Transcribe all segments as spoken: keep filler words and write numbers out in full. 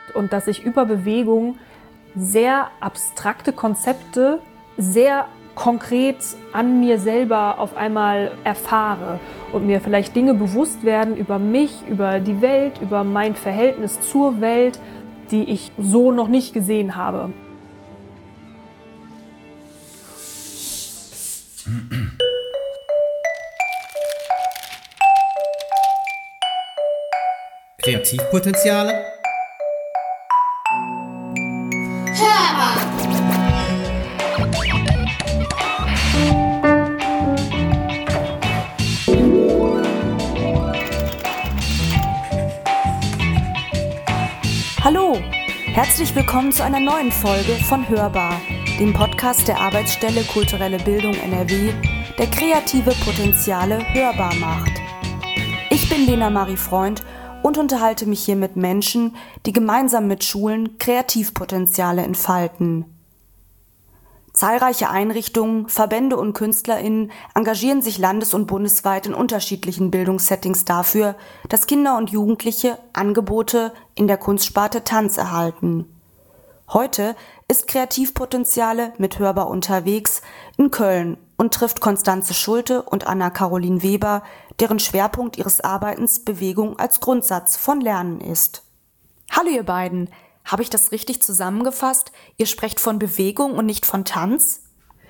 Und dass ich über Bewegung sehr abstrakte Konzepte sehr konkret an mir selber auf einmal erfahre und mir vielleicht Dinge bewusst werden über mich, über die Welt, über mein Verhältnis zur Welt, die ich so noch nicht gesehen habe. Kreativpotenziale? Hörbar! Hallo, herzlich willkommen zu einer neuen Folge von Hörbar, dem Podcast der Arbeitsstelle Kulturelle Bildung N R W, der kreative Potenziale hörbar macht. Ich bin Lena Marie Freund und unterhalte mich hier mit Menschen, die gemeinsam mit Schulen Kreativpotenziale entfalten. Zahlreiche Einrichtungen, Verbände und KünstlerInnen engagieren sich landes- und bundesweit in unterschiedlichen Bildungssettings dafür, dass Kinder und Jugendliche Angebote in der Kunstsparte Tanz erhalten. Heute ist Kreativpotenziale mit Hörbar unterwegs in Köln und trifft Konstanze Schulte und Anna-Caroline Weber, deren Schwerpunkt ihres Arbeitens Bewegung als Grundsatz von Lernen ist. Hallo ihr beiden, habe ich das richtig zusammengefasst? Ihr sprecht von Bewegung und nicht von Tanz?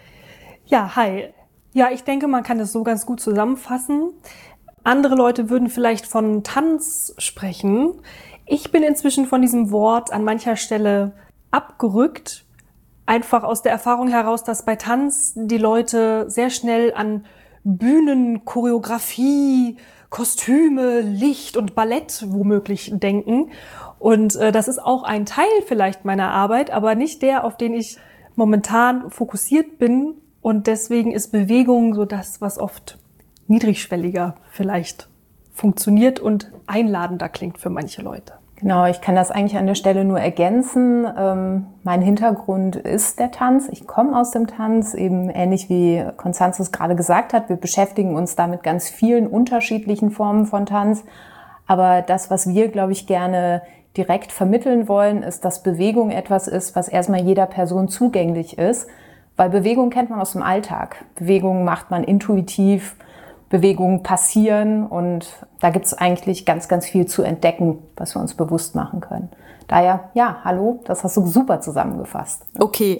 Ja, hi. Ja, ich denke, man kann das so ganz gut zusammenfassen. Andere Leute würden vielleicht von Tanz sprechen. Ich bin inzwischen von diesem Wort an mancher Stelle abgerückt, einfach aus der Erfahrung heraus, dass bei Tanz die Leute sehr schnell an Bühnen, Choreografie, Kostüme, Licht und Ballett womöglich denken. Und äh, das ist auch ein Teil vielleicht meiner Arbeit, aber nicht der, auf den ich momentan fokussiert bin. Und deswegen ist Bewegung so das, was oft niedrigschwelliger vielleicht funktioniert und einladender klingt für manche Leute. Genau, ich kann das eigentlich an der Stelle nur ergänzen. Ähm, mein Hintergrund ist der Tanz. Ich komme aus dem Tanz, eben ähnlich wie Konstanze es gerade gesagt hat. Wir beschäftigen uns da mit ganz vielen unterschiedlichen Formen von Tanz. Aber das, was wir, glaube ich, gerne direkt vermitteln wollen, ist, dass Bewegung etwas ist, was erstmal jeder Person zugänglich ist. Weil Bewegung kennt man aus dem Alltag. Bewegung macht man intuitiv. Bewegungen passieren und da gibt es eigentlich ganz, ganz viel zu entdecken, was wir uns bewusst machen können. Daher, ja, hallo, das hast du super zusammengefasst. Okay.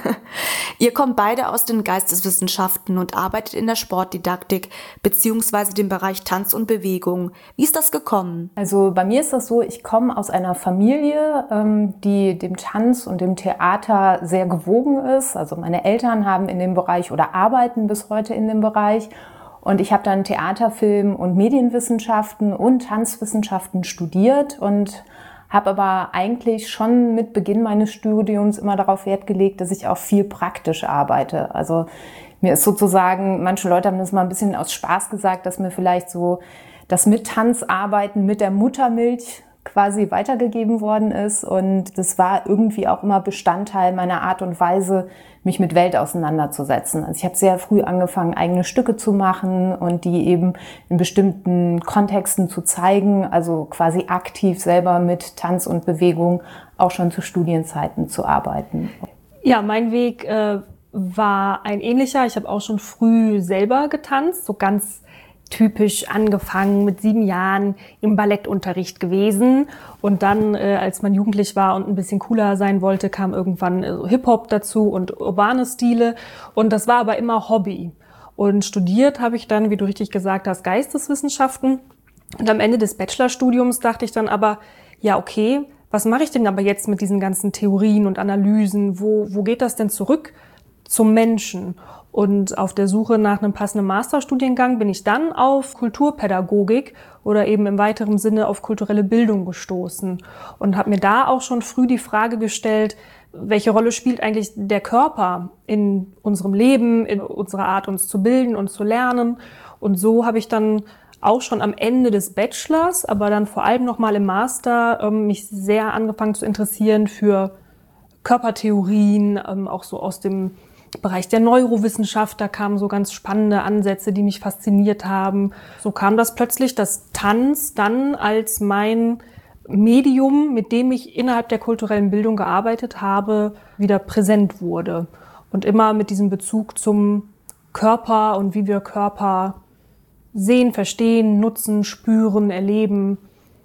Ihr kommt beide aus den Geisteswissenschaften und arbeitet in der Sportdidaktik beziehungsweise dem Bereich Tanz und Bewegung. Wie ist das gekommen? Also bei mir ist das so, ich komme aus einer Familie, die dem Tanz und dem Theater sehr gewogen ist. Also meine Eltern haben in dem Bereich oder arbeiten bis heute in dem Bereich. Und ich habe dann Theater, Film und Medienwissenschaften und Tanzwissenschaften studiert und habe aber eigentlich schon mit Beginn meines Studiums immer darauf Wert gelegt, dass ich auch viel praktisch arbeite. Also mir ist sozusagen, manche Leute haben das mal ein bisschen aus Spaß gesagt, dass mir vielleicht so das mit Tanzarbeiten mit der Muttermilch quasi weitergegeben worden ist. Und das war irgendwie auch immer Bestandteil meiner Art und Weise, mich mit Welt auseinanderzusetzen. Also ich habe sehr früh angefangen, eigene Stücke zu machen und die eben in bestimmten Kontexten zu zeigen, also quasi aktiv selber mit Tanz und Bewegung auch schon zu Studienzeiten zu arbeiten. Ja, mein Weg äh, war ein ähnlicher. Ich habe auch schon früh selber getanzt, so ganz typisch angefangen mit sieben Jahren im Ballettunterricht gewesen und dann, äh, als man jugendlich war und ein bisschen cooler sein wollte, kam irgendwann äh, Hip-Hop dazu und urbane Stile und das war aber immer Hobby. Und studiert habe ich dann, wie du richtig gesagt hast, Geisteswissenschaften und am Ende des Bachelorstudiums dachte ich dann aber, ja okay, was mache ich denn aber jetzt mit diesen ganzen Theorien und Analysen, wo, wo geht das denn zurück zum Menschen? Und auf der Suche nach einem passenden Masterstudiengang bin ich dann auf Kulturpädagogik oder eben im weiteren Sinne auf kulturelle Bildung gestoßen und habe mir da auch schon früh die Frage gestellt, welche Rolle spielt eigentlich der Körper in unserem Leben, in unserer Art, uns zu bilden und zu lernen. Und so habe ich dann auch schon am Ende des Bachelors, aber dann vor allem nochmal im Master, mich sehr angefangen zu interessieren für Körpertheorien, auch so aus dem Bereich der Neurowissenschaft, da kamen so ganz spannende Ansätze, die mich fasziniert haben. So kam das plötzlich, dass Tanz dann als mein Medium, mit dem ich innerhalb der kulturellen Bildung gearbeitet habe, wieder präsent wurde. Und immer mit diesem Bezug zum Körper und wie wir Körper sehen, verstehen, nutzen, spüren, erleben.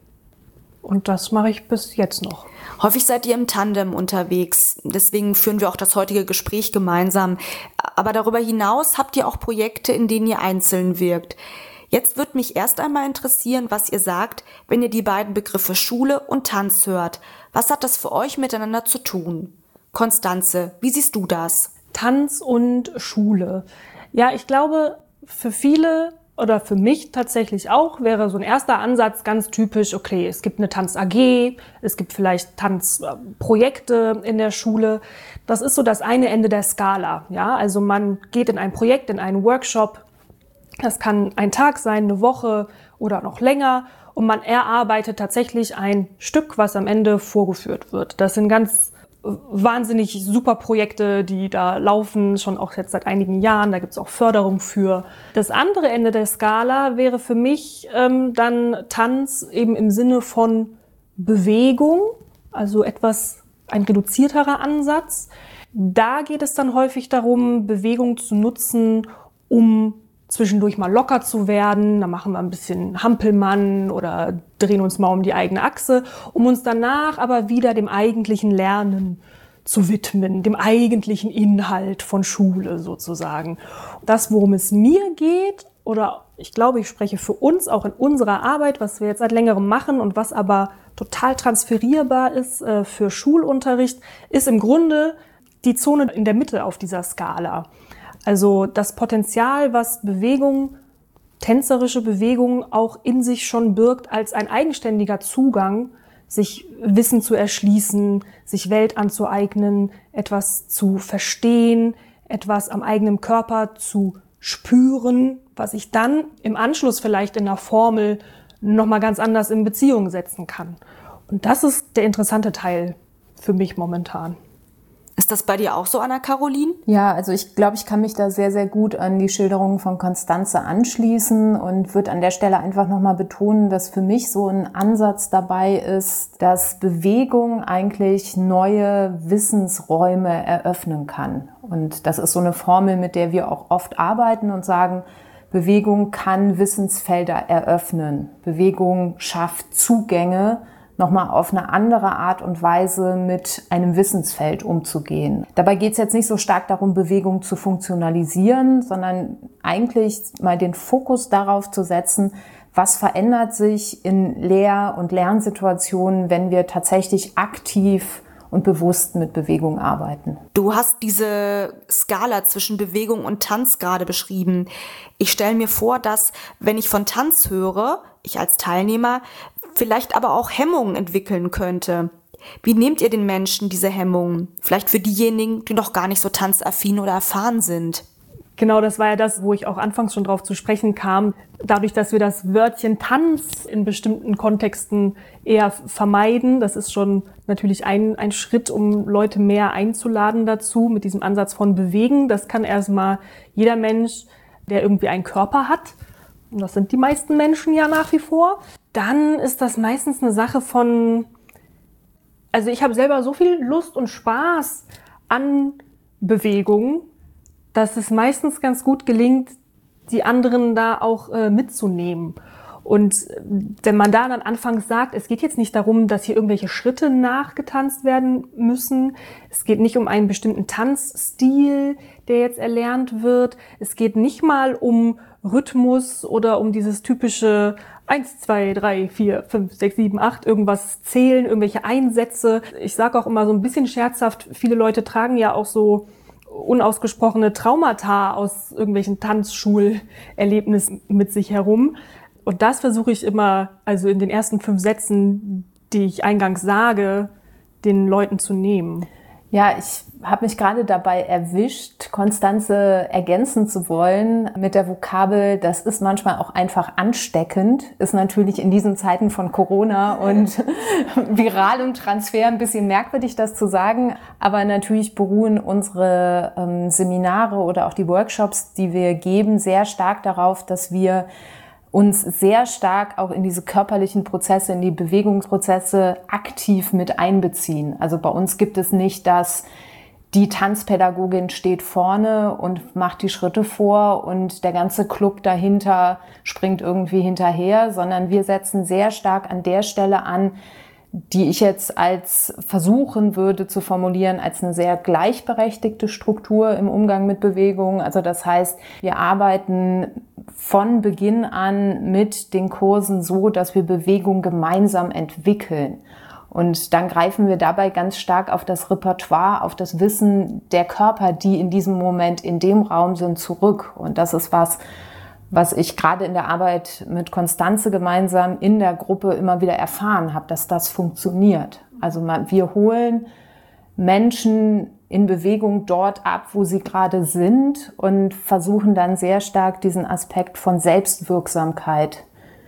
Und das mache ich bis jetzt noch. Häufig seid ihr im Tandem unterwegs. Deswegen führen wir auch das heutige Gespräch gemeinsam. Aber darüber hinaus habt ihr auch Projekte, in denen ihr einzeln wirkt. Jetzt würde mich erst einmal interessieren, was ihr sagt, wenn ihr die beiden Begriffe Schule und Tanz hört. Was hat das für euch miteinander zu tun? Constanze, wie siehst du das? Tanz und Schule. Ja, ich glaube, für viele oder für mich tatsächlich auch wäre so ein erster Ansatz ganz typisch, okay, es gibt eine Tanz-A G, es gibt vielleicht Tanzprojekte in der Schule. Das ist so das eine Ende der Skala. Ja, also man geht in ein Projekt, in einen Workshop. Das kann ein Tag sein, eine Woche oder noch länger. Und man erarbeitet tatsächlich ein Stück, was am Ende vorgeführt wird. Das sind ganz wahnsinnig super Projekte, die da laufen, schon auch jetzt seit einigen Jahren. Da gibt es auch Förderung für. Das andere Ende der Skala wäre für mich ähm, dann Tanz eben im Sinne von Bewegung, also etwas ein reduzierterer Ansatz. Da geht es dann häufig darum, Bewegung zu nutzen, um zwischendurch mal locker zu werden. Da machen wir ein bisschen Hampelmann oder drehen uns mal um die eigene Achse, um uns danach aber wieder dem eigentlichen Lernen zu widmen, dem eigentlichen Inhalt von Schule sozusagen. Das, worum es mir geht, oder ich glaube, ich spreche für uns auch in unserer Arbeit, was wir jetzt seit längerem machen und was aber total transferierbar ist äh, für Schulunterricht, ist im Grunde die Zone in der Mitte auf dieser Skala. Also das Potenzial, was Bewegung, tänzerische Bewegung auch in sich schon birgt, als ein eigenständiger Zugang, sich Wissen zu erschließen, sich Welt anzueignen, etwas zu verstehen, etwas am eigenen Körper zu spüren, was ich dann im Anschluss vielleicht in einer Formel nochmal ganz anders in Beziehung setzen kann. Und das ist der interessante Teil für mich momentan. Ist das bei dir auch so, Anna-Caroline? Ja, also ich glaube, ich kann mich da sehr, sehr gut an die Schilderungen von Constanze anschließen und würde an der Stelle einfach nochmal betonen, dass für mich so ein Ansatz dabei ist, dass Bewegung eigentlich neue Wissensräume eröffnen kann. Und das ist so eine Formel, mit der wir auch oft arbeiten und sagen, Bewegung kann Wissensfelder eröffnen. Bewegung schafft Zugänge, nochmal auf eine andere Art und Weise mit einem Wissensfeld umzugehen. Dabei geht es jetzt nicht so stark darum, Bewegung zu funktionalisieren, sondern eigentlich mal den Fokus darauf zu setzen, was verändert sich in Lehr- und Lernsituationen, wenn wir tatsächlich aktiv und bewusst mit Bewegung arbeiten. Du hast diese Skala zwischen Bewegung und Tanz gerade beschrieben. Ich stelle mir vor, dass, wenn ich von Tanz höre, ich als Teilnehmer, vielleicht aber auch Hemmungen entwickeln könnte. Wie nehmt ihr den Menschen diese Hemmungen? Vielleicht für diejenigen, die noch gar nicht so tanzaffin oder erfahren sind. Genau, das war ja das, wo ich auch anfangs schon drauf zu sprechen kam. Dadurch, dass wir das Wörtchen Tanz in bestimmten Kontexten eher vermeiden, das ist schon natürlich ein, ein Schritt, um Leute mehr einzuladen dazu, mit diesem Ansatz von Bewegen. Das kann erstmal jeder Mensch, der irgendwie einen Körper hat. Und das sind die meisten Menschen ja nach wie vor. Dann ist das meistens eine Sache von, also ich habe selber so viel Lust und Spaß an Bewegung, dass es meistens ganz gut gelingt, die anderen da auch äh, mitzunehmen. Und wenn man da dann anfangs sagt, es geht jetzt nicht darum, dass hier irgendwelche Schritte nachgetanzt werden müssen. Es geht nicht um einen bestimmten Tanzstil, der jetzt erlernt wird. Es geht nicht mal um Rhythmus oder um dieses typische eins, zwei, drei, vier, fünf, sechs, sieben, acht, irgendwas zählen, irgendwelche Einsätze. Ich sage auch immer so ein bisschen scherzhaft, viele Leute tragen ja auch so unausgesprochene Traumata aus irgendwelchen Tanzschulerlebnissen mit sich herum. Und das versuche ich immer, also in den ersten fünf Sätzen, die ich eingangs sage, den Leuten zu nehmen. Ja, ich habe mich gerade dabei erwischt, Constanze ergänzen zu wollen mit der Vokabel, das ist manchmal auch einfach ansteckend, ist natürlich in diesen Zeiten von Corona und viralem Transfer ein bisschen merkwürdig, das zu sagen, aber natürlich beruhen unsere ähm, Seminare oder auch die Workshops, die wir geben, sehr stark darauf, dass wir uns sehr stark auch in diese körperlichen Prozesse, in die Bewegungsprozesse aktiv mit einbeziehen. Also bei uns gibt es nicht das, die Tanzpädagogin steht vorne und macht die Schritte vor und der ganze Club dahinter springt irgendwie hinterher, sondern wir setzen sehr stark an der Stelle an, die ich jetzt als versuchen würde zu formulieren, als eine sehr gleichberechtigte Struktur im Umgang mit Bewegung. Also das heißt, wir arbeiten von Beginn an mit den Kursen so, dass wir Bewegung gemeinsam entwickeln. Und dann greifen wir dabei ganz stark auf das Repertoire, auf das Wissen der Körper, die in diesem Moment in dem Raum sind, zurück. Und das ist was, was ich gerade in der Arbeit mit Constanze gemeinsam in der Gruppe immer wieder erfahren habe, dass das funktioniert. Also wir holen Menschen in Bewegung dort ab, wo sie gerade sind und versuchen dann sehr stark diesen Aspekt von Selbstwirksamkeit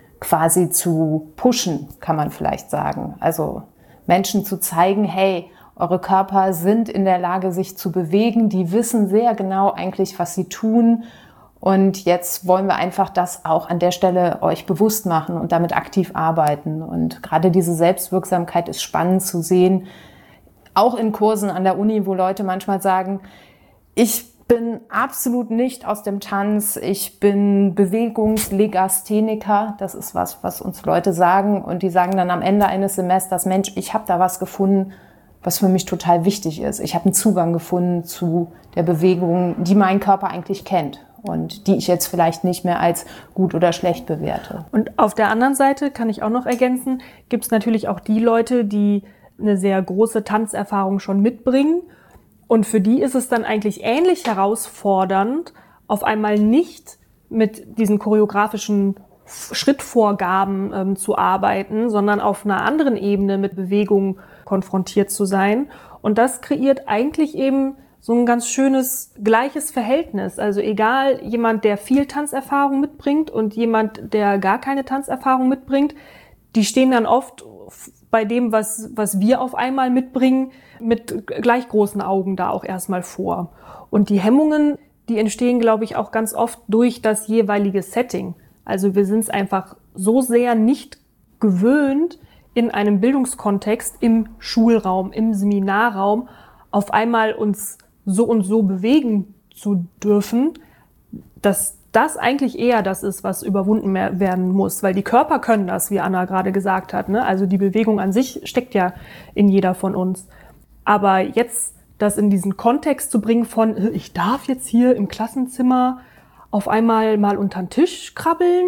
quasi zu pushen, kann man vielleicht sagen. Also Menschen zu zeigen, hey, eure Körper sind in der Lage, sich zu bewegen, die wissen sehr genau eigentlich, was sie tun. Und jetzt wollen wir einfach das auch an der Stelle euch bewusst machen und damit aktiv arbeiten. Und gerade diese Selbstwirksamkeit ist spannend zu sehen, auch in Kursen an der Uni, wo Leute manchmal sagen, ich bin absolut nicht aus dem Tanz, ich bin Bewegungslegastheniker. Das ist was, was uns Leute sagen. Und die sagen dann am Ende eines Semesters, Mensch, ich habe da was gefunden, was für mich total wichtig ist. Ich habe einen Zugang gefunden zu der Bewegung, die mein Körper eigentlich kennt und die ich jetzt vielleicht nicht mehr als gut oder schlecht bewerte. Und auf der anderen Seite kann ich auch noch ergänzen, gibt es natürlich auch die Leute, die eine sehr große Tanzerfahrung schon mitbringen. Und für die ist es dann eigentlich ähnlich herausfordernd, auf einmal nicht mit diesen choreografischen Schrittvorgaben ähm, zu arbeiten, sondern auf einer anderen Ebene mit Bewegung konfrontiert zu sein. Und das kreiert eigentlich eben so ein ganz schönes gleiches Verhältnis. Also egal, jemand, der viel Tanzerfahrung mitbringt und jemand, der gar keine Tanzerfahrung mitbringt, die stehen dann oft bei dem, was, was wir auf einmal mitbringen, mit gleich großen Augen da auch erstmal vor. Und die Hemmungen, die entstehen, glaube ich, auch ganz oft durch das jeweilige Setting. Also wir sind es einfach so sehr nicht gewöhnt, in einem Bildungskontext, im Schulraum, im Seminarraum, auf einmal uns so und so bewegen zu dürfen, dass das eigentlich eher das ist, was überwunden werden muss. Weil die Körper können das, wie Anna gerade gesagt hat, ne? Also die Bewegung an sich steckt ja in jeder von uns. Aber jetzt das in diesen Kontext zu bringen von, ich darf jetzt hier im Klassenzimmer auf einmal mal unter den Tisch krabbeln,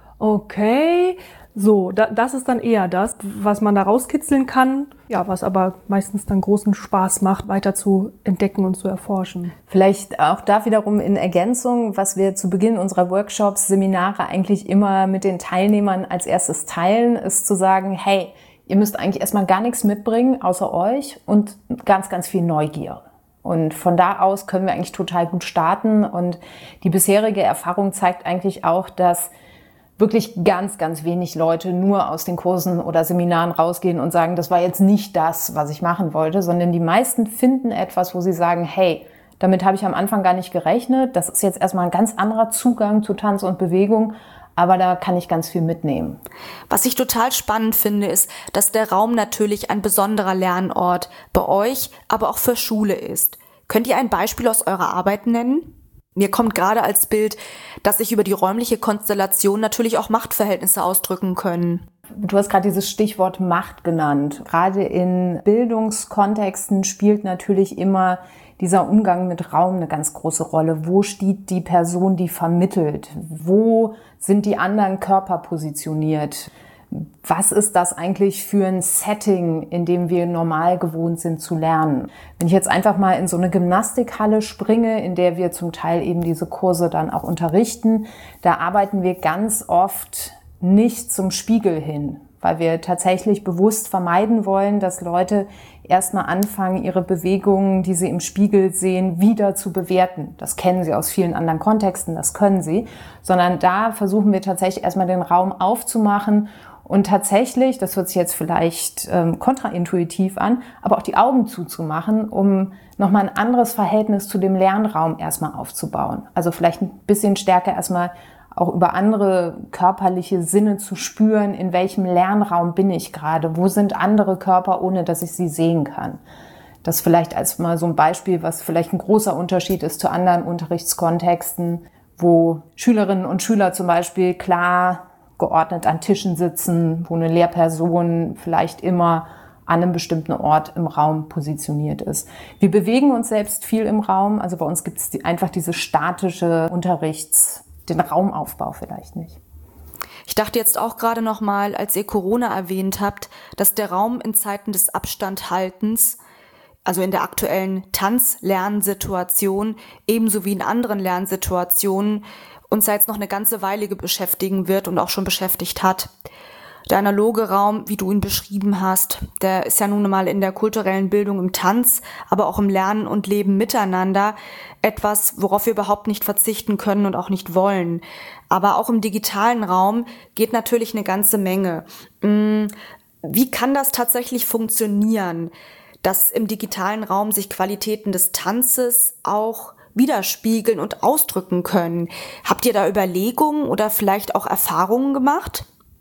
okay, so, da, das ist dann eher das, was man da rauskitzeln kann, ja, was aber meistens dann großen Spaß macht, weiter zu entdecken und zu erforschen. Vielleicht auch da wiederum in Ergänzung, was wir zu Beginn unserer Workshops, Seminare eigentlich immer mit den Teilnehmern als erstes teilen, ist zu sagen, hey, ihr müsst eigentlich erstmal gar nichts mitbringen, außer euch und ganz, ganz viel Neugier. Und von da aus können wir eigentlich total gut starten. Und die bisherige Erfahrung zeigt eigentlich auch, dass wirklich ganz, ganz wenig Leute nur aus den Kursen oder Seminaren rausgehen und sagen, das war jetzt nicht das, was ich machen wollte, sondern die meisten finden etwas, wo sie sagen, hey, damit habe ich am Anfang gar nicht gerechnet. Das ist jetzt erstmal ein ganz anderer Zugang zu Tanz und Bewegung, aber da kann ich ganz viel mitnehmen. Was ich total spannend finde, ist, dass der Raum natürlich ein besonderer Lernort bei euch, aber auch für Schule ist. Könnt ihr ein Beispiel aus eurer Arbeit nennen? Mir kommt gerade als Bild, dass sich über die räumliche Konstellation natürlich auch Machtverhältnisse ausdrücken können. Du hast gerade dieses Stichwort Macht genannt. Gerade in Bildungskontexten spielt natürlich immer dieser Umgang mit Raum eine ganz große Rolle. Wo steht die Person, die vermittelt? Wo sind die anderen Körper positioniert? Was ist das eigentlich für ein Setting, in dem wir normal gewohnt sind zu lernen? Wenn ich jetzt einfach mal in so eine Gymnastikhalle springe, in der wir zum Teil eben diese Kurse dann auch unterrichten, da arbeiten wir ganz oft nicht zum Spiegel hin, weil wir tatsächlich bewusst vermeiden wollen, dass Leute erstmal anfangen, ihre Bewegungen, die sie im Spiegel sehen, wieder zu bewerten. Das kennen sie aus vielen anderen Kontexten, das können sie. Sondern da versuchen wir tatsächlich erstmal den Raum aufzumachen und tatsächlich, das hört sich jetzt vielleicht ähm, kontraintuitiv an, aber auch die Augen zuzumachen, um nochmal ein anderes Verhältnis zu dem Lernraum erstmal aufzubauen. Also vielleicht ein bisschen stärker erstmal auch über andere körperliche Sinne zu spüren, in welchem Lernraum bin ich gerade, wo sind andere Körper, ohne dass ich sie sehen kann. Das vielleicht als mal so ein Beispiel, was vielleicht ein großer Unterschied ist zu anderen Unterrichtskontexten, wo Schülerinnen und Schüler zum Beispiel klar geordnet an Tischen sitzen, wo eine Lehrperson vielleicht immer an einem bestimmten Ort im Raum positioniert ist. Wir bewegen uns selbst viel im Raum, also bei uns gibt es die, einfach diese statische Unterrichts, den Raumaufbau vielleicht nicht. Ich dachte jetzt auch gerade noch mal, als ihr Corona erwähnt habt, dass der Raum in Zeiten des Abstandhaltens, also in der aktuellen Tanzlernsituation, ebenso wie in anderen Lernsituationen, uns ja jetzt noch eine ganze Weile beschäftigen wird und auch schon beschäftigt hat. Der analoge Raum, wie du ihn beschrieben hast, der ist ja nun mal in der kulturellen Bildung im Tanz, aber auch im Lernen und Leben miteinander etwas, worauf wir überhaupt nicht verzichten können und auch nicht wollen. Aber auch im digitalen Raum geht natürlich eine ganze Menge. Wie kann das tatsächlich funktionieren, dass im digitalen Raum sich Qualitäten des Tanzes auch widerspiegeln und ausdrücken können? Habt ihr da Überlegungen oder vielleicht auch Erfahrungen gemacht?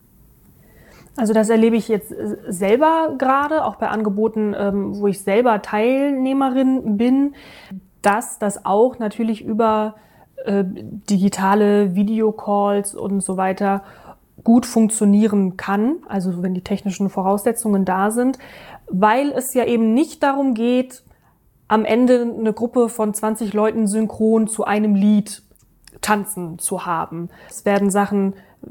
Also das erlebe ich jetzt selber gerade, auch bei Angeboten, ähm, wo ich selber Teilnehmerin bin, dass das auch natürlich über äh, digitale Videocalls und so weiter gut funktionieren kann, also wenn die technischen Voraussetzungen da sind, weil es ja eben nicht darum geht, am Ende eine Gruppe von zwanzig Leuten synchron zu einem Lied tanzen zu haben. Es werden Sachen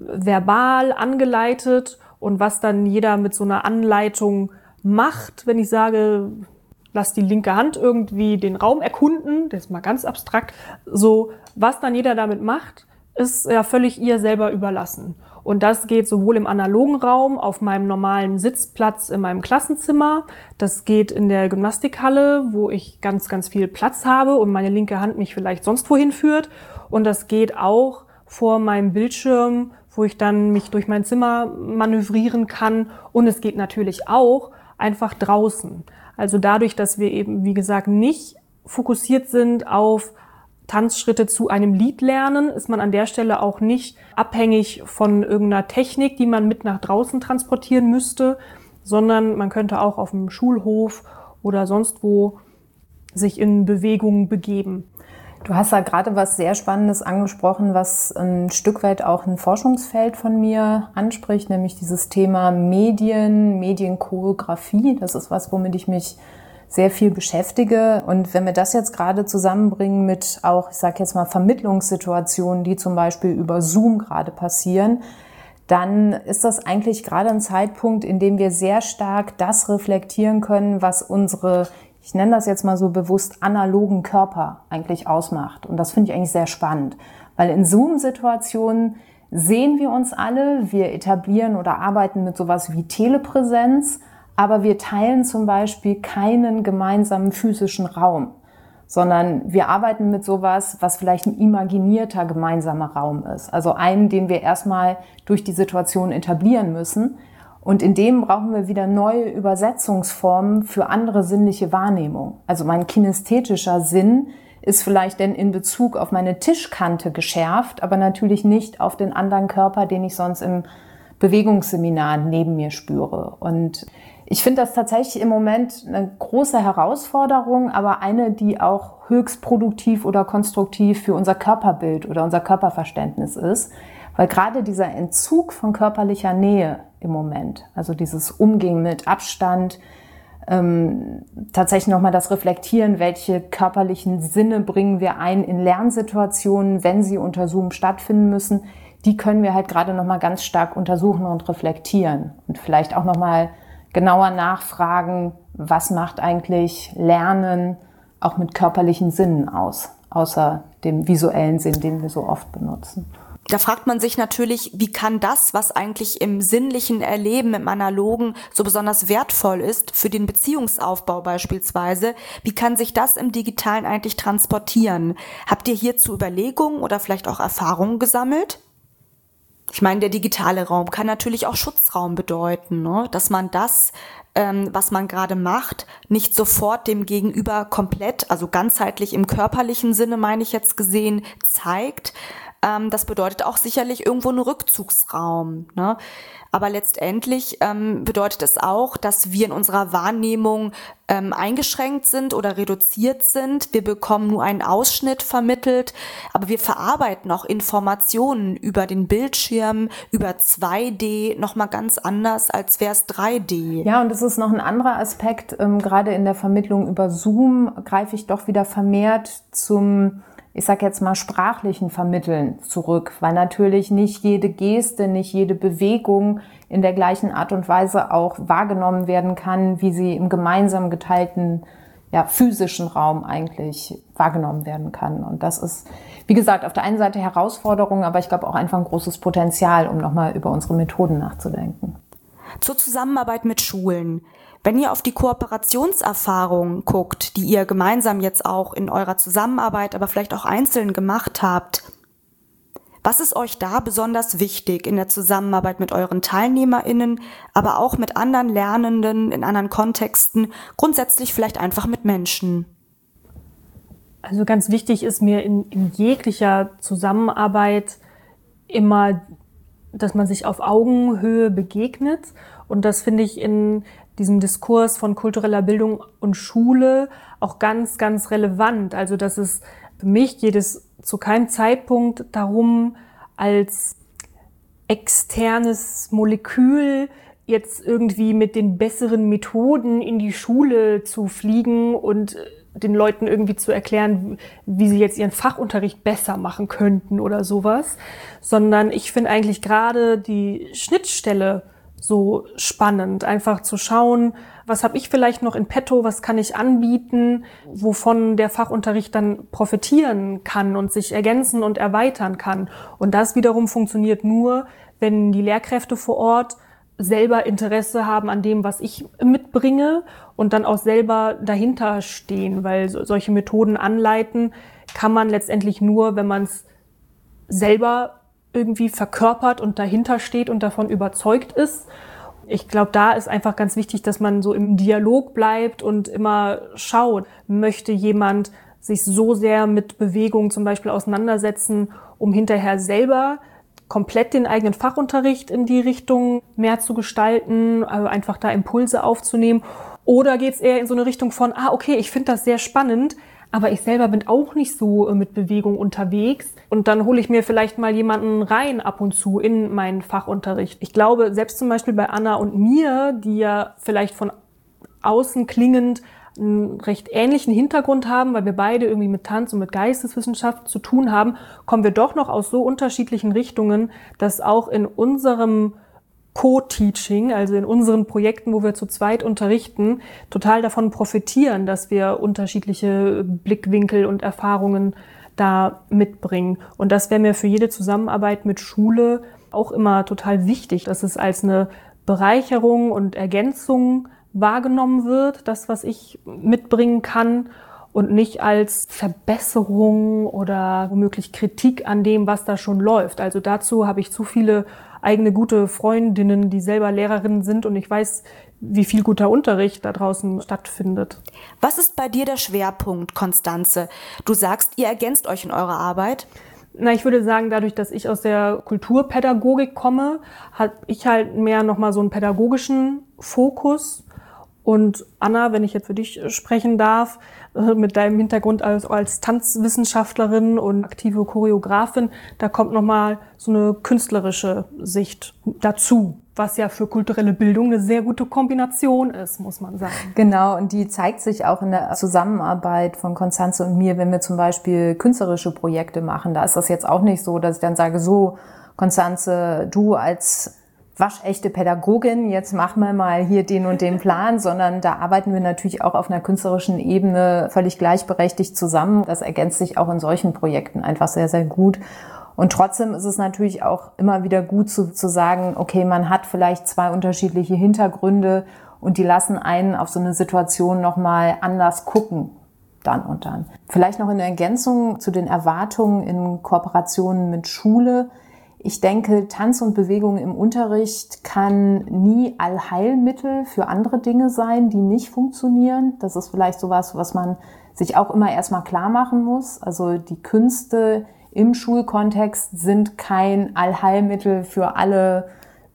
verbal angeleitet und was dann jeder mit so einer Anleitung macht, wenn ich sage, lass die linke Hand irgendwie den Raum erkunden, das ist mal ganz abstrakt, so was dann jeder damit macht, ist ja völlig ihr selber überlassen. Und das geht sowohl im analogen Raum, auf meinem normalen Sitzplatz in meinem Klassenzimmer, das geht in der Gymnastikhalle, wo ich ganz, ganz viel Platz habe und meine linke Hand mich vielleicht sonst wohin führt. Und das geht auch vor meinem Bildschirm, wo ich dann mich durch mein Zimmer manövrieren kann. Und es geht natürlich auch einfach draußen. Also dadurch, dass wir eben, wie gesagt, nicht fokussiert sind auf Tanzschritte zu einem Lied lernen, ist man an der Stelle auch nicht abhängig von irgendeiner Technik, die man mit nach draußen transportieren müsste, sondern man könnte auch auf dem Schulhof oder sonst wo sich in Bewegung begeben. Du hast da gerade was sehr Spannendes angesprochen, was ein Stück weit auch ein Forschungsfeld von mir anspricht, nämlich dieses Thema Medien, Medienchoreografie. Das ist was, womit ich mich sehr viel beschäftige. Und wenn wir das jetzt gerade zusammenbringen mit auch, ich sage jetzt mal, Vermittlungssituationen, die zum Beispiel über Zoom gerade passieren, dann ist das eigentlich gerade ein Zeitpunkt, in dem wir sehr stark das reflektieren können, was unsere, ich nenne das jetzt mal so bewusst, analogen Körper eigentlich ausmacht. Und das finde ich eigentlich sehr spannend, weil in Zoom-Situationen sehen wir uns alle, wir etablieren oder arbeiten mit sowas wie Telepräsenz, aber wir teilen zum Beispiel keinen gemeinsamen physischen Raum, sondern wir arbeiten mit sowas, was vielleicht ein imaginierter gemeinsamer Raum ist. Also einen, den wir erstmal durch die Situation etablieren müssen. Und in dem brauchen wir wieder neue Übersetzungsformen für andere sinnliche Wahrnehmung. Also mein kinästhetischer Sinn ist vielleicht denn in Bezug auf meine Tischkante geschärft, aber natürlich nicht auf den anderen Körper, den ich sonst im Bewegungsseminar neben mir spüre. Und ich finde das tatsächlich im Moment eine große Herausforderung, aber eine, die auch höchst produktiv oder konstruktiv für unser Körperbild oder unser Körperverständnis ist. Weil gerade dieser Entzug von körperlicher Nähe im Moment, also dieses Umgehen mit Abstand, ähm, tatsächlich nochmal das Reflektieren, welche körperlichen Sinne bringen wir ein in Lernsituationen, wenn sie unter Zoom stattfinden müssen, die können wir halt gerade nochmal ganz stark untersuchen und reflektieren. Und vielleicht auch nochmal genauer nachfragen, was macht eigentlich Lernen auch mit körperlichen Sinnen aus, außer dem visuellen Sinn, den wir so oft benutzen. Da fragt man sich natürlich, wie kann das, was eigentlich im sinnlichen Erleben, im Analogen so besonders wertvoll ist, für den Beziehungsaufbau beispielsweise, wie kann sich das im Digitalen eigentlich transportieren? Habt ihr hierzu Überlegungen oder vielleicht auch Erfahrungen gesammelt? Ich meine, der digitale Raum kann natürlich auch Schutzraum bedeuten, ne? Dass man das, ähm, was man gerade macht, nicht sofort dem Gegenüber komplett, also ganzheitlich im körperlichen Sinne, meine ich jetzt gesehen, zeigt, Ähm, das bedeutet auch sicherlich irgendwo einen Rückzugsraum, ne? Aber letztendlich ähm, bedeutet es auch, dass wir in unserer Wahrnehmung ähm, eingeschränkt sind oder reduziert sind. Wir bekommen nur einen Ausschnitt vermittelt, aber wir verarbeiten auch Informationen über den Bildschirm, über zwei D nochmal ganz anders, als wäre es drei D. Ja, und es ist noch ein anderer Aspekt. Ähm, gerade in der Vermittlung über Zoom greife ich doch wieder vermehrt zum, ich sag jetzt mal, sprachlichen Vermitteln zurück, weil natürlich nicht jede Geste, nicht jede Bewegung in der gleichen Art und Weise auch wahrgenommen werden kann, wie sie im gemeinsam geteilten, ja, physischen Raum eigentlich wahrgenommen werden kann. Und das ist, wie gesagt, auf der einen Seite Herausforderung, aber ich glaube auch einfach ein großes Potenzial, um nochmal über unsere Methoden nachzudenken. Zur Zusammenarbeit mit Schulen. Wenn ihr auf die Kooperationserfahrungen guckt, die ihr gemeinsam jetzt auch in eurer Zusammenarbeit, aber vielleicht auch einzeln gemacht habt, was ist euch da besonders wichtig in der Zusammenarbeit mit euren TeilnehmerInnen, aber auch mit anderen Lernenden in anderen Kontexten, grundsätzlich vielleicht einfach mit Menschen? Also ganz wichtig ist mir in, in jeglicher Zusammenarbeit immer, dass man sich auf Augenhöhe begegnet. Und das finde ich in diesem Diskurs von kultureller Bildung und Schule auch ganz, ganz relevant. Also dass es für mich geht es zu keinem Zeitpunkt darum, als externes Molekül jetzt irgendwie mit den besseren Methoden in die Schule zu fliegen und den Leuten irgendwie zu erklären, wie sie jetzt ihren Fachunterricht besser machen könnten oder sowas, sondern ich finde eigentlich gerade die Schnittstelle so spannend, einfach zu schauen, was habe ich vielleicht noch in petto, was kann ich anbieten, wovon der Fachunterricht dann profitieren kann und sich ergänzen und erweitern kann. Und das wiederum funktioniert nur, wenn die Lehrkräfte vor Ort selber Interesse haben an dem, was ich mitbringe und dann auch selber dahinter stehen, weil solche Methoden anleiten kann man letztendlich nur, wenn man es selber irgendwie verkörpert und dahinter steht und davon überzeugt ist. Ich glaube, da ist einfach ganz wichtig, dass man so im Dialog bleibt und immer schaut, möchte jemand sich so sehr mit Bewegung zum Beispiel auseinandersetzen, um hinterher selber komplett den eigenen Fachunterricht in die Richtung mehr zu gestalten, also einfach da Impulse aufzunehmen. Oder geht es eher in so eine Richtung von, ah, okay, ich finde das sehr spannend, aber ich selber bin auch nicht so mit Bewegung unterwegs. Und dann hole ich mir vielleicht mal jemanden rein ab und zu in meinen Fachunterricht. Ich glaube, selbst zum Beispiel bei Anna und mir, die ja vielleicht von außen klingend einen recht ähnlichen Hintergrund haben, weil wir beide irgendwie mit Tanz und mit Geisteswissenschaft zu tun haben, kommen wir doch noch aus so unterschiedlichen Richtungen, dass auch in unserem Co-Teaching, also in unseren Projekten, wo wir zu zweit unterrichten, total davon profitieren, dass wir unterschiedliche Blickwinkel und Erfahrungen da mitbringen. Und das wäre mir für jede Zusammenarbeit mit Schule auch immer total wichtig, dass es als eine Bereicherung und Ergänzung wahrgenommen wird, das, was ich mitbringen kann, und nicht als Verbesserung oder womöglich Kritik an dem, was da schon läuft. Also dazu habe ich zu viele eigene gute Freundinnen, die selber Lehrerinnen sind, und ich weiß, wie viel guter Unterricht da draußen stattfindet. Was ist bei dir der Schwerpunkt, Constanze? Du sagst, ihr ergänzt euch in eurer Arbeit. Na, ich würde sagen, dadurch, dass ich aus der Kulturpädagogik komme, habe ich halt mehr nochmal so einen pädagogischen Fokus. Und Anna, wenn ich jetzt für dich sprechen darf, mit deinem Hintergrund als, als Tanzwissenschaftlerin und aktive Choreografin, da kommt nochmal so eine künstlerische Sicht dazu, was ja für kulturelle Bildung eine sehr gute Kombination ist, muss man sagen. Genau, und die zeigt sich auch in der Zusammenarbeit von Constanze und mir, wenn wir zum Beispiel künstlerische Projekte machen. Da ist das jetzt auch nicht so, dass ich dann sage, so, Constanze, du als waschechte Pädagogin, jetzt machen wir mal hier den und den Plan, sondern da arbeiten wir natürlich auch auf einer künstlerischen Ebene völlig gleichberechtigt zusammen. Das ergänzt sich auch in solchen Projekten einfach sehr, sehr gut. Und trotzdem ist es natürlich auch immer wieder gut zu, zu sagen, okay, man hat vielleicht zwei unterschiedliche Hintergründe und die lassen einen auf so eine Situation nochmal anders gucken, dann und dann. Vielleicht noch in Ergänzung zu den Erwartungen in Kooperationen mit Schule. Ich denke, Tanz und Bewegung im Unterricht kann nie Allheilmittel für andere Dinge sein, die nicht funktionieren. Das ist vielleicht sowas, was man sich auch immer erstmal klar machen muss. Also die Künste im Schulkontext sind kein Allheilmittel für alle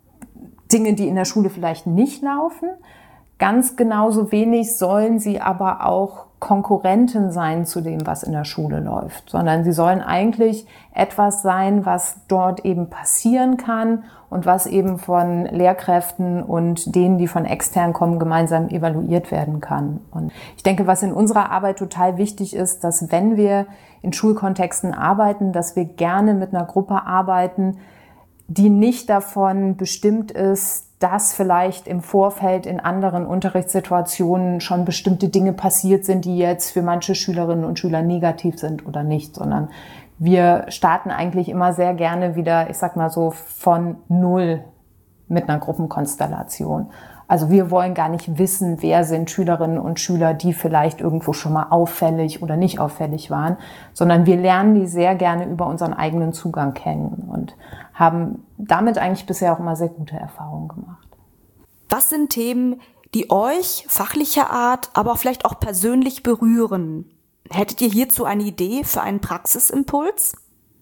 Dinge, die in der Schule vielleicht nicht laufen. Ganz genauso wenig sollen sie aber auch Konkurrenten sein zu dem, was in der Schule läuft, sondern sie sollen eigentlich etwas sein, was dort eben passieren kann und was eben von Lehrkräften und denen, die von extern kommen, gemeinsam evaluiert werden kann. Und ich denke, was in unserer Arbeit total wichtig ist, dass wenn wir in Schulkontexten arbeiten, dass wir gerne mit einer Gruppe arbeiten, die nicht davon bestimmt ist, dass vielleicht im Vorfeld in anderen Unterrichtssituationen schon bestimmte Dinge passiert sind, die jetzt für manche Schülerinnen und Schüler negativ sind oder nicht, sondern wir starten eigentlich immer sehr gerne wieder, ich sag mal so, von Null mit einer Gruppenkonstellation. Also wir wollen gar nicht wissen, wer sind Schülerinnen und Schüler, die vielleicht irgendwo schon mal auffällig oder nicht auffällig waren, sondern wir lernen die sehr gerne über unseren eigenen Zugang kennen und haben damit eigentlich bisher auch immer sehr gute Erfahrungen gemacht. Was sind Themen, die euch fachlicher Art, aber auch vielleicht auch persönlich berühren? Hättet ihr hierzu eine Idee für einen Praxisimpuls?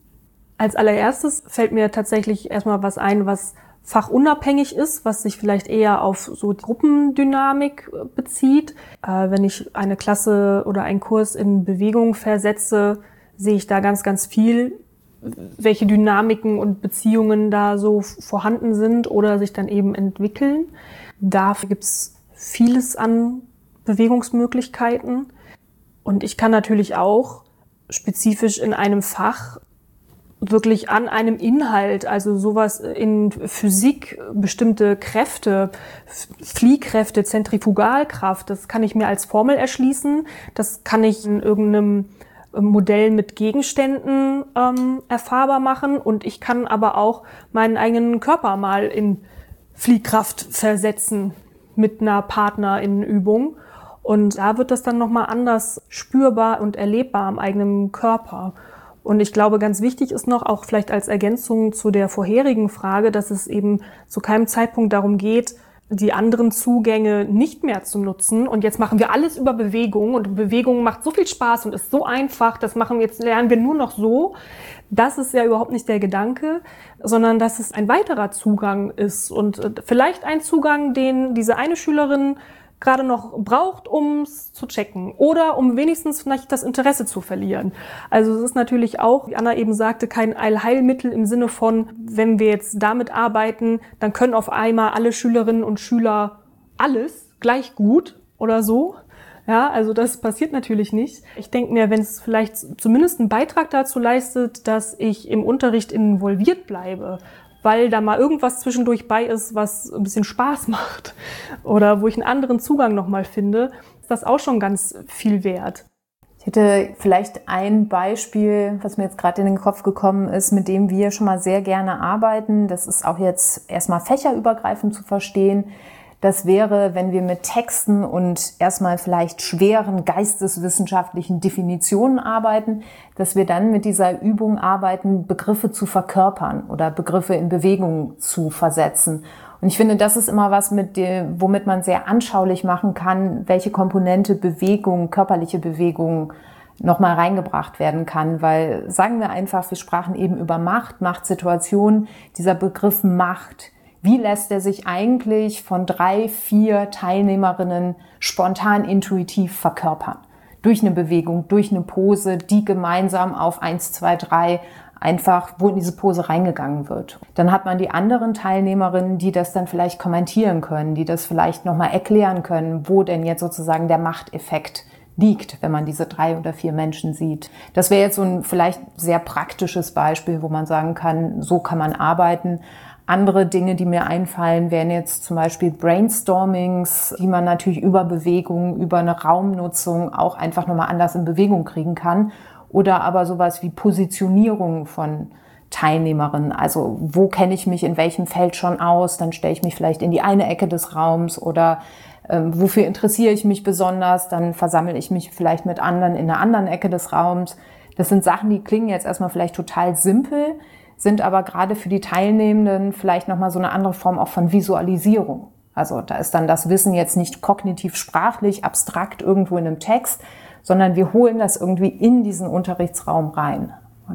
Als allererstes fällt mir tatsächlich erstmal was ein, was fachunabhängig ist, was sich vielleicht eher auf so Gruppendynamik bezieht. Äh, wenn ich eine Klasse oder einen Kurs in Bewegung versetze, sehe ich da ganz, ganz viel, welche Dynamiken und Beziehungen da so vorhanden sind oder sich dann eben entwickeln. Dafür gibt's vieles an Bewegungsmöglichkeiten. Und ich kann natürlich auch spezifisch in einem Fach wirklich an einem Inhalt, also sowas in Physik, bestimmte Kräfte, Fliehkräfte, Zentrifugalkraft, das kann ich mir als Formel erschließen, das kann ich in irgendeinem Modell mit Gegenständen ähm, erfahrbar machen und ich kann aber auch meinen eigenen Körper mal in Fliehkraft versetzen mit einer Partnerinnenübung. Und da wird das dann nochmal anders spürbar und erlebbar am eigenen Körper. Und ich glaube, ganz wichtig ist noch, auch vielleicht als Ergänzung zu der vorherigen Frage, dass es eben zu keinem Zeitpunkt darum geht, die anderen Zugänge nicht mehr zu nutzen. Und jetzt machen wir alles über Bewegung und Bewegung macht so viel Spaß und ist so einfach, das machen wir jetzt, lernen wir nur noch so. Das ist ja überhaupt nicht der Gedanke, sondern dass es ein weiterer Zugang ist und vielleicht ein Zugang, den diese eine Schülerin gerade noch braucht, um es zu checken oder um wenigstens vielleicht das Interesse zu verlieren. Also es ist natürlich auch, wie Anna eben sagte, kein Allheilmittel im Sinne von, wenn wir jetzt damit arbeiten, dann können auf einmal alle Schülerinnen und Schüler alles gleich gut oder so. Ja, also das passiert natürlich nicht. Ich denke mir, wenn es vielleicht zumindest einen Beitrag dazu leistet, dass ich im Unterricht involviert bleibe, weil da mal irgendwas zwischendurch bei ist, was ein bisschen Spaß macht oder wo ich einen anderen Zugang nochmal finde, ist das auch schon ganz viel wert. Ich hätte vielleicht ein Beispiel, was mir jetzt gerade in den Kopf gekommen ist, mit dem wir schon mal sehr gerne arbeiten. Das ist auch jetzt erstmal fächerübergreifend zu verstehen. Das wäre, wenn wir mit Texten und erstmal vielleicht schweren geisteswissenschaftlichen Definitionen arbeiten, dass wir dann mit dieser Übung arbeiten, Begriffe zu verkörpern oder Begriffe in Bewegung zu versetzen. Und ich finde, das ist immer was, mit dem, womit man sehr anschaulich machen kann, welche Komponente Bewegung, körperliche Bewegung nochmal reingebracht werden kann. Weil, sagen wir einfach, wir sprachen eben über Macht, Machtsituationen, dieser Begriff Macht. Wie lässt er sich eigentlich von drei, vier Teilnehmerinnen spontan intuitiv verkörpern? Durch eine Bewegung, durch eine Pose, die gemeinsam auf eins, zwei, drei einfach, wo in diese Pose reingegangen wird. Dann hat man die anderen Teilnehmerinnen, die das dann vielleicht kommentieren können, die das vielleicht nochmal erklären können, wo denn jetzt sozusagen der Machteffekt liegt, wenn man diese drei oder vier Menschen sieht. Das wäre jetzt so ein vielleicht sehr praktisches Beispiel, wo man sagen kann, so kann man arbeiten. Andere Dinge, die mir einfallen, wären jetzt zum Beispiel Brainstormings, die man natürlich über Bewegung, über eine Raumnutzung auch einfach nochmal anders in Bewegung kriegen kann. Oder aber sowas wie Positionierung von Teilnehmerinnen. Also wo kenne ich mich in welchem Feld schon aus? Dann stelle ich mich vielleicht in die eine Ecke des Raums oder ähm, wofür interessiere ich mich besonders? Dann versammle ich mich vielleicht mit anderen in einer anderen Ecke des Raums. Das sind Sachen, die klingen jetzt erstmal vielleicht total simpel, sind aber gerade für die Teilnehmenden vielleicht nochmal so eine andere Form auch von Visualisierung. Also da ist dann das Wissen jetzt nicht kognitiv sprachlich, abstrakt irgendwo in einem Text, sondern wir holen das irgendwie in diesen Unterrichtsraum rein. Und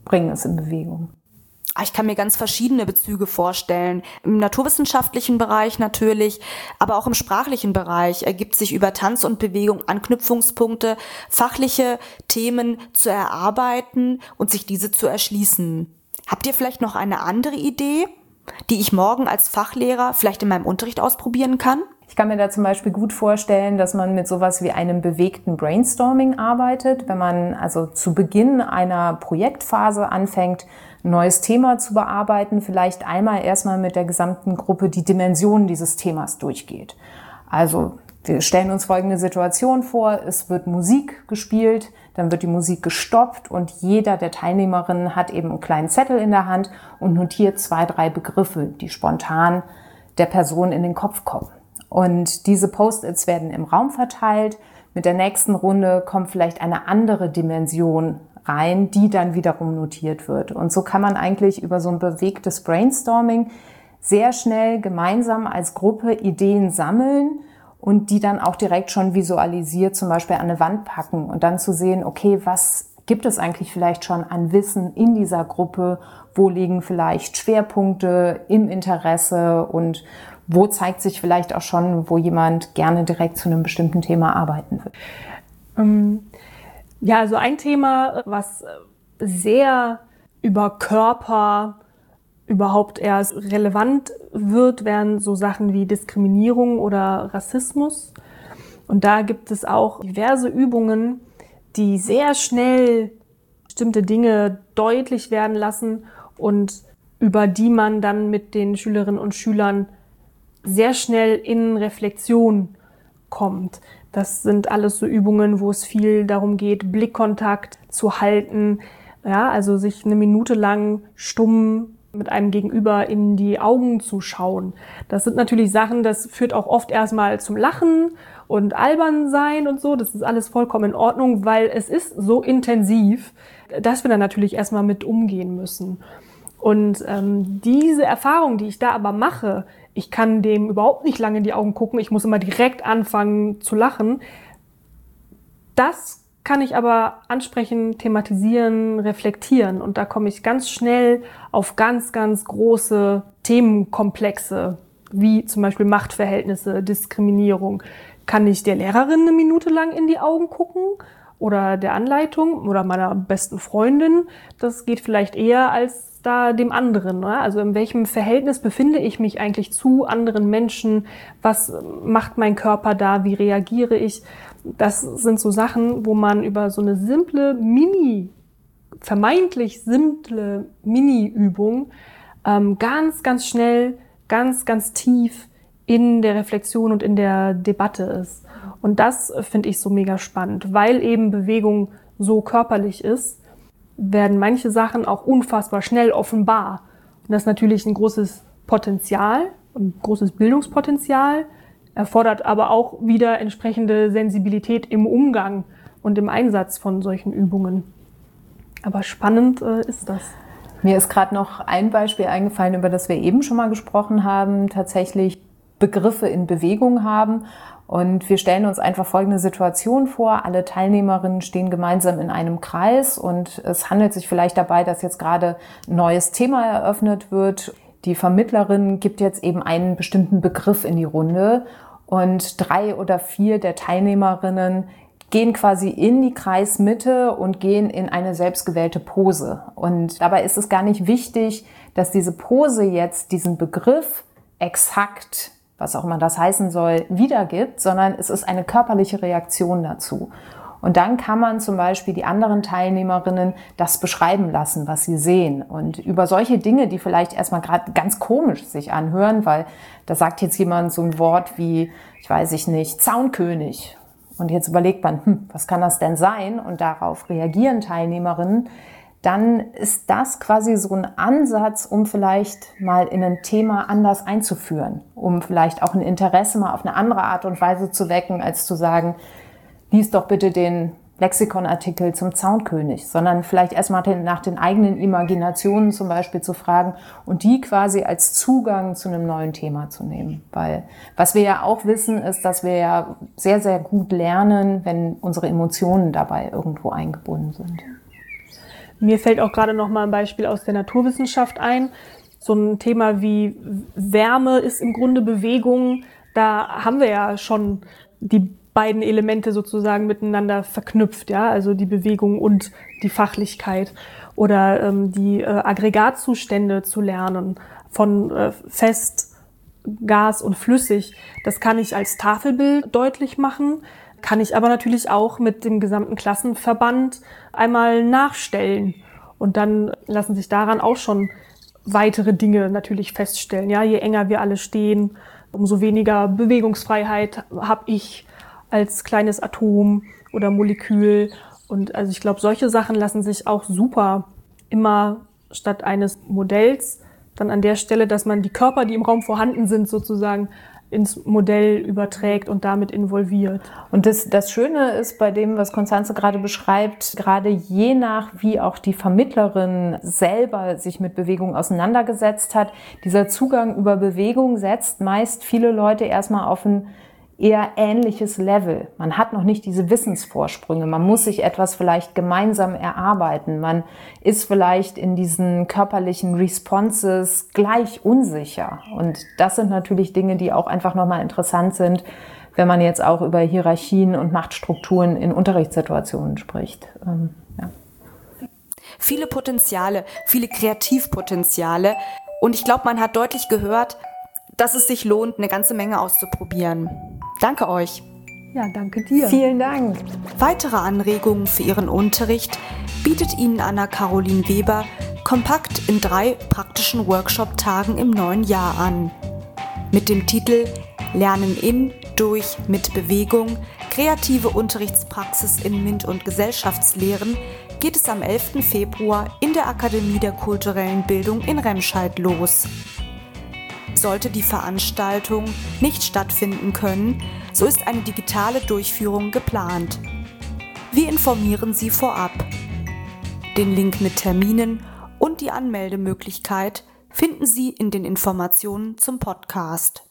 bringen es in Bewegung. Ich kann mir ganz verschiedene Bezüge vorstellen. Im naturwissenschaftlichen Bereich natürlich, aber auch im sprachlichen Bereich ergibt sich über Tanz und Bewegung Anknüpfungspunkte, fachliche Themen zu erarbeiten und sich diese zu erschließen. Habt ihr vielleicht noch eine andere Idee, die ich morgen als Fachlehrer vielleicht in meinem Unterricht ausprobieren kann? Ich kann mir da zum Beispiel gut vorstellen, dass man mit sowas wie einem bewegten Brainstorming arbeitet, wenn man also zu Beginn einer Projektphase anfängt, ein neues Thema zu bearbeiten, vielleicht einmal erstmal mit der gesamten Gruppe die Dimensionen dieses Themas durchgeht. Also wir stellen uns folgende Situation vor, es wird Musik gespielt, dann wird die Musik gestoppt und jeder der Teilnehmerinnen hat eben einen kleinen Zettel in der Hand und notiert zwei, drei Begriffe, die spontan der Person in den Kopf kommen. Und diese Post-its werden im Raum verteilt. Mit der nächsten Runde kommt vielleicht eine andere Dimension rein, die dann wiederum notiert wird. Und so kann man eigentlich über so ein bewegtes Brainstorming sehr schnell gemeinsam als Gruppe Ideen sammeln und die dann auch direkt schon visualisiert zum Beispiel an eine Wand packen und dann zu sehen, okay, was gibt es eigentlich vielleicht schon an Wissen in dieser Gruppe? Wo liegen vielleicht Schwerpunkte im Interesse und wo zeigt sich vielleicht auch schon, wo jemand gerne direkt zu einem bestimmten Thema arbeiten will? Ähm, ja, also ein Thema, was sehr über Körper überhaupt erst relevant wird, wären so Sachen wie Diskriminierung oder Rassismus. Und da gibt es auch diverse Übungen, die sehr schnell bestimmte Dinge deutlich werden lassen und über die man dann mit den Schülerinnen und Schülern sehr schnell in Reflexion kommt. Das sind alles so Übungen, wo es viel darum geht, Blickkontakt zu halten, ja, also sich eine Minute lang stumm mit einem Gegenüber in die Augen zu schauen. Das sind natürlich Sachen, das führt auch oft erstmal zum Lachen und albern sein und so. Das ist alles vollkommen in Ordnung, weil es ist so intensiv, dass wir dann natürlich erstmal mit umgehen müssen. Und ähm, diese Erfahrung, die ich da aber mache, ich kann dem überhaupt nicht lange in die Augen gucken, ich muss immer direkt anfangen zu lachen. Das kann ich aber ansprechen, thematisieren, reflektieren. Und da komme ich ganz schnell auf ganz, ganz große Themenkomplexe, wie zum Beispiel Machtverhältnisse, Diskriminierung. Kann ich der Lehrerin eine Minute lang in die Augen gucken oder der Anleitung oder meiner besten Freundin? Das geht vielleicht eher als da dem anderen. Ne? Also in welchem Verhältnis befinde ich mich eigentlich zu anderen Menschen? Was macht mein Körper da? Wie reagiere ich? Das sind so Sachen, wo man über so eine simple Mini, vermeintlich simple Mini-Übung ähm, ganz, ganz schnell, ganz, ganz tief in der Reflexion und in der Debatte ist. Und das finde ich so mega spannend, weil eben Bewegung so körperlich ist, werden manche Sachen auch unfassbar schnell offenbar. Und das ist natürlich ein großes Potenzial, ein großes Bildungspotenzial, erfordert aber auch wieder entsprechende Sensibilität im Umgang und im Einsatz von solchen Übungen. Aber spannend äh, ist das. Mir ist gerade noch ein Beispiel eingefallen, über das wir eben schon mal gesprochen haben, tatsächlich Begriffe in Bewegung haben. Und wir stellen uns einfach folgende Situation vor. Alle Teilnehmerinnen stehen gemeinsam in einem Kreis und es handelt sich vielleicht dabei, dass jetzt gerade ein neues Thema eröffnet wird. Die Vermittlerin gibt jetzt eben einen bestimmten Begriff in die Runde und drei oder vier der Teilnehmerinnen gehen quasi in die Kreismitte und gehen in eine selbstgewählte Pose. Und dabei ist es gar nicht wichtig, dass diese Pose jetzt diesen Begriff exakt, was auch immer das heißen soll, wiedergibt, sondern es ist eine körperliche Reaktion dazu. Und dann kann man zum Beispiel die anderen Teilnehmerinnen das beschreiben lassen, was sie sehen. Und über solche Dinge, die vielleicht erstmal gerade ganz komisch sich anhören, weil da sagt jetzt jemand so ein Wort wie, ich weiß ich nicht, Zaunkönig. Und jetzt überlegt man, hm, was kann das denn sein? Und darauf reagieren Teilnehmerinnen. Dann ist das quasi so ein Ansatz, um vielleicht mal in ein Thema anders einzuführen, um vielleicht auch ein Interesse mal auf eine andere Art und Weise zu wecken, als zu sagen, lies doch bitte den Lexikonartikel zum Zaunkönig, sondern vielleicht erstmal nach den eigenen Imaginationen zum Beispiel zu fragen und die quasi als Zugang zu einem neuen Thema zu nehmen. Weil was wir ja auch wissen, ist, dass wir ja sehr, sehr gut lernen, wenn unsere Emotionen dabei irgendwo eingebunden sind. Mir fällt auch gerade noch mal ein Beispiel aus der Naturwissenschaft ein. So ein Thema wie Wärme ist im Grunde Bewegung. Da haben wir ja schon die beiden Elemente sozusagen miteinander verknüpft, ja, also die Bewegung und die Fachlichkeit. Oder ähm, die äh, Aggregatzustände zu lernen von äh, fest, Gas und flüssig. Das kann ich als Tafelbild deutlich machen, kann ich aber natürlich auch mit dem gesamten Klassenverband einmal nachstellen. Und dann lassen sich daran auch schon weitere Dinge natürlich feststellen. Ja, je enger wir alle stehen, umso weniger Bewegungsfreiheit habe ich als kleines Atom oder Molekül. Und also ich glaube, solche Sachen lassen sich auch super immer statt eines Modells dann an der Stelle, dass man die Körper, die im Raum vorhanden sind, sozusagen ins Modell überträgt und damit involviert. Und das, das Schöne ist bei dem, was Constanze gerade beschreibt, gerade je nach, wie auch die Vermittlerin selber sich mit Bewegung auseinandergesetzt hat, dieser Zugang über Bewegung setzt meist viele Leute erstmal auf ein eher ähnliches Level. Man hat noch nicht diese Wissensvorsprünge. Man muss sich etwas vielleicht gemeinsam erarbeiten. Man ist vielleicht in diesen körperlichen Responses gleich unsicher. Und das sind natürlich Dinge, die auch einfach nochmal interessant sind, wenn man jetzt auch über Hierarchien und Machtstrukturen in Unterrichtssituationen spricht. Ähm, ja. Viele Potenziale, viele Kreativpotenziale. Und ich glaube, man hat deutlich gehört, dass es sich lohnt, eine ganze Menge auszuprobieren. Danke euch. Ja, danke dir. Vielen Dank. Weitere Anregungen für Ihren Unterricht bietet Ihnen Anna-Caroline Weber kompakt in drei praktischen Workshop-Tagen im neuen Jahr an. Mit dem Titel Lernen in, durch, mit Bewegung, kreative Unterrichtspraxis in MINT und Gesellschaftslehren geht es am elften Februar in der Akademie der kulturellen Bildung in Remscheid los. Sollte die Veranstaltung nicht stattfinden können, so ist eine digitale Durchführung geplant. Wir informieren Sie vorab. Den Link mit Terminen und die Anmeldemöglichkeit finden Sie in den Informationen zum Podcast.